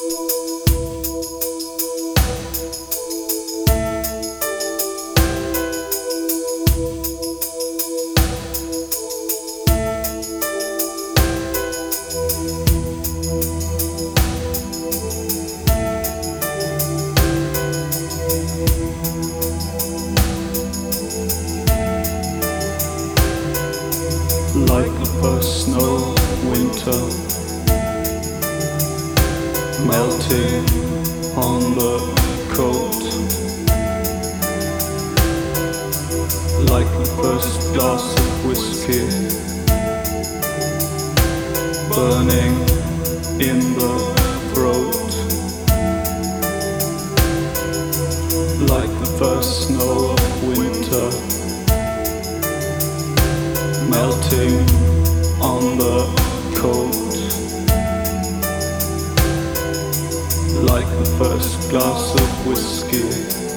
Like the first snow winter, melting on the coat. Like the first glass of whiskey, burning in the throat. Like the first snow of winter, melting on the coat. Like the first glass of whiskey,